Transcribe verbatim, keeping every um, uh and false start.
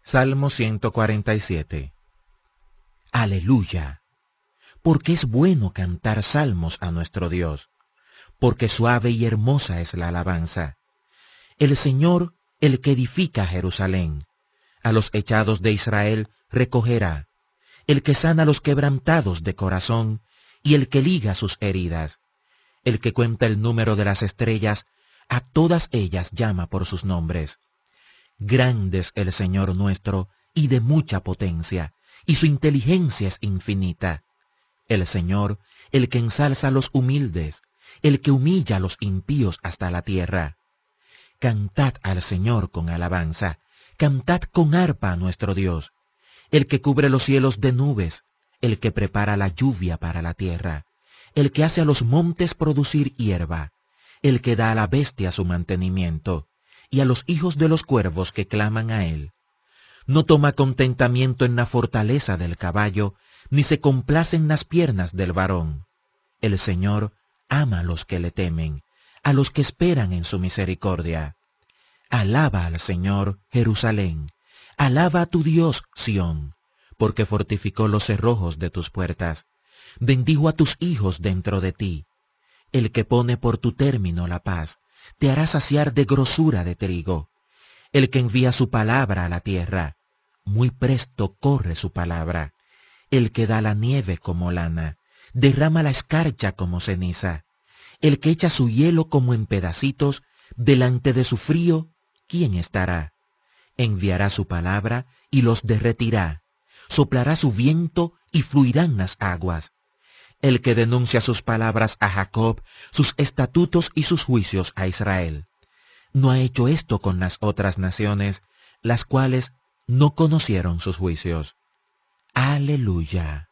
Salmo ciento cuarenta y siete. Aleluya. Porque es bueno cantar salmos a nuestro Dios, porque suave y hermosa es la alabanza. El Señor, el que edifica Jerusalén, a los echados de Israel recogerá, el que sana a los quebrantados de corazón y el que liga sus heridas, el que cuenta el número de las estrellas, a todas ellas llama por sus nombres. Grande es el Señor nuestro y de mucha potencia, y su inteligencia es infinita. El Señor, el que ensalza a los humildes, el que humilla a los impíos hasta la tierra. Cantad al Señor con alabanza, cantad con arpa a nuestro Dios, el que cubre los cielos de nubes, el que prepara la lluvia para la tierra, el que hace a los montes producir hierba, el que da a la bestia su mantenimiento, y a los hijos de los cuervos que claman a él. No toma contentamiento en la fortaleza del caballo, ni se complace en las piernas del varón. El Señor ama a los que le temen, a los que esperan en su misericordia. Alaba al Señor, Jerusalén. Alaba a tu Dios, Sión, porque fortificó los cerrojos de tus puertas. Bendijo a tus hijos dentro de ti. El que pone por tu término la paz, te hará saciar de grosura de trigo. El que envía su palabra a la tierra, muy presto corre su palabra. El que da la nieve como lana, derrama la escarcha como ceniza. El que echa su hielo como en pedacitos, delante de su frío, ¿quién estará? Enviará su palabra y los derretirá. Soplará su viento y fluirán las aguas. El que denuncia sus palabras a Jacob, sus estatutos y sus juicios a Israel. No ha hecho esto con las otras naciones, las cuales no conocieron sus juicios. Aleluya.